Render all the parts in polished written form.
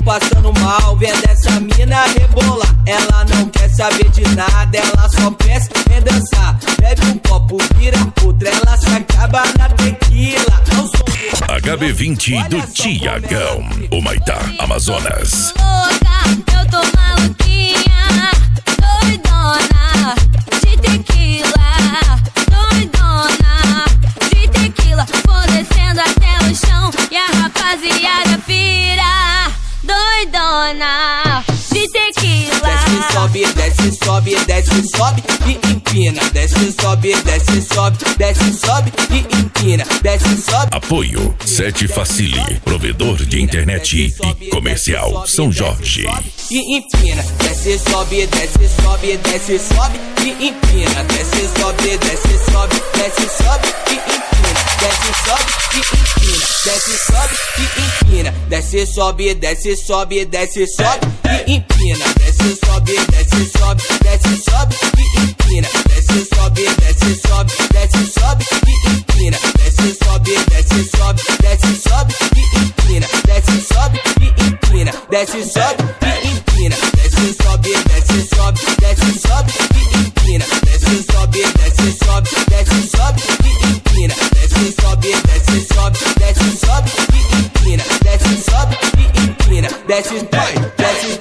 passando mal, vendo essa mina rebolar. Ela não quer saber de nada, ela só pensa em dançar. Bebe um copo, vira outra, ela se acaba na tequila. HB20 do Tiagão, o Maitá, Amazonas. Eu tô maluquinha, doidona de tequila, doidona de tequila. Vou descendo até o chão e a rapaziada pira, doidona de tequila. Desce, sobe, desce, sobe, desce, sobe e empina. Desce, sobe, desce, sobe, desce, sobe e empina. Desce, sobe. Apoio 7 Facile, provedor de internet e comercial São Jorge. E empina. Desce, sobe, desce, sobe, desce, sobe e empina. Desce, sobe, desce, sobe, desce, sobe e empina. Desce, sobe e empina. Desce, sobe e empina. Desce, sobe, desce, sobe, desce, sobe e empina. Desce, sobe, desce, sobe, desce, sobe e empina. Desce, sobe, desce, sobe, desce, sobe e empina. Desce, sobe, desce, sobe, desce, sobe e empina. Desce, sobe e empina. Desce, sobe e empina. Desce, sobe, desce, sobe, desce, sobe e empina. Desce, sobe, desce, sobe, desce, sobe e empina. Desce, sobe, desce, sobe, desce, sobe e empina. Desce, sobe e empina. Desce, desce.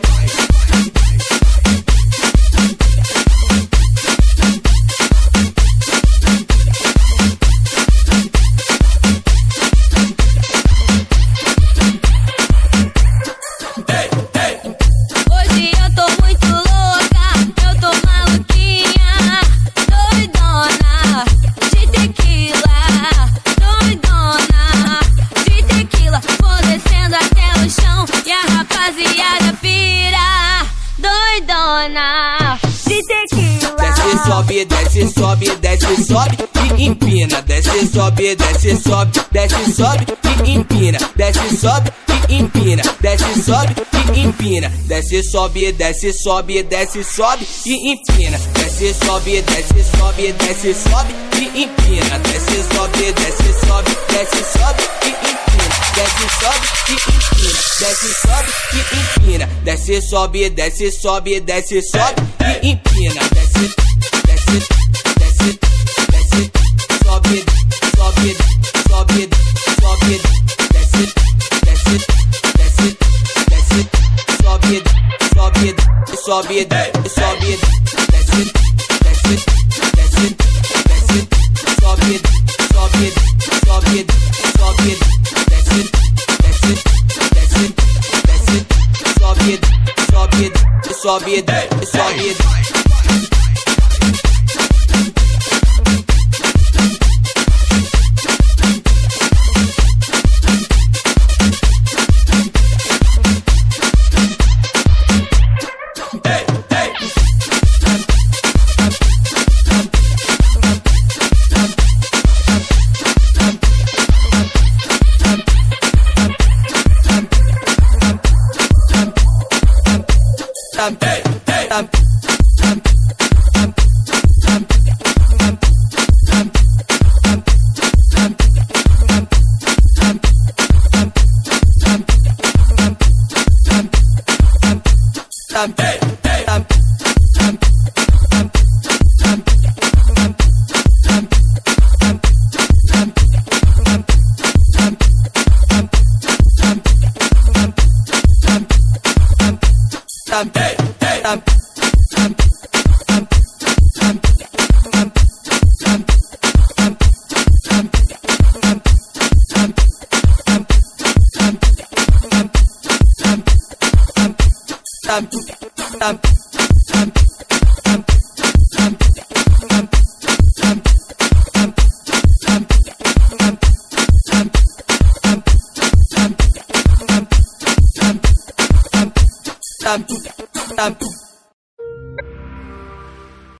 Sobe, desce, sobe, desce, sobe e empina. Desce, sobe, desce, sobe, desce, sobe e empina. Desce, sobe e empina. Desce, sobe e empina. Desce, sobe, desce, sobe, desce, sobe e empina. Desce, sobe, desce, sobe, desce, sobe e empina. Desce, sobe, desce, sobe, desce, sobe e empina. Desce, sobe e empina. Desce, sobe e empina. Desce, sobe, desce, sobe, desce, sobe e empina. Desce, desce, desce, desce, sobe, sobe, sobe, sobe, desce, desce, desce, desce, sobe, sobe, sobe, sobe, desce, desce, desce, desce, sobe, sobe, sobe, sobe, desce, desce, desce, desce, sobe, sobe, sobe, sobe.